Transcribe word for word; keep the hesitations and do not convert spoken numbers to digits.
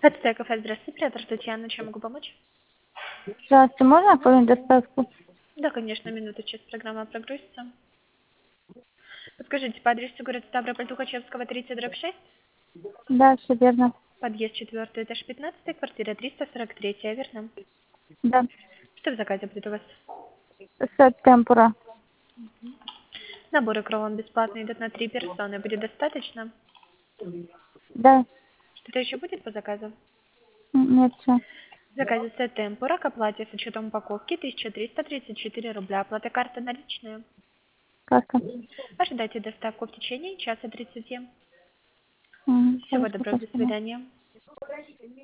Это кафе, здравствуйте, оператор Татьяна, чем могу помочь? Здравствуйте, можно оформить доставку? Да, конечно, минуту, сейчас программа прогрузится. Подскажите, по адресу город Ставрополь, Тухачевского, тридцать, дробь шесть, Да, все верно. подъезд четвертый, этаж пятнадцатый, квартира триста сорок три, верно? Да. Что в заказе будет у вас? Сет темпура. Набор икру бесплатный, идет на три персоны, будет достаточно? Да. Что-то еще будет по заказу? М, Нет, все. В заказе сет темпура к оплате с учетом упаковки тысяча триста тридцать четыре рубля, оплата карты наличные. Карта. Ожидайте доставку в течение часа тридцати. М, Всего Хорошо, доброго, до спасибо. свидания.